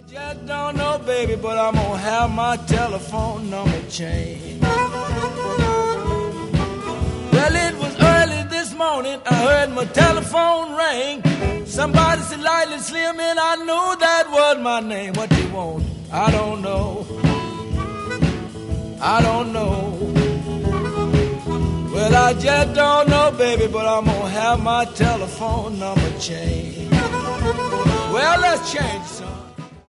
Just don't know, baby, but I'm gonna have my telephone number changed. Well, it was early this morning, I heard my telephone ring. Somebody said, "Lightly Slim," and I knew that was my name. What they want, I don't know. I don't know. Well, I just don't know, baby, but I'm gonna have my telephone number changed. Well, let's change, son.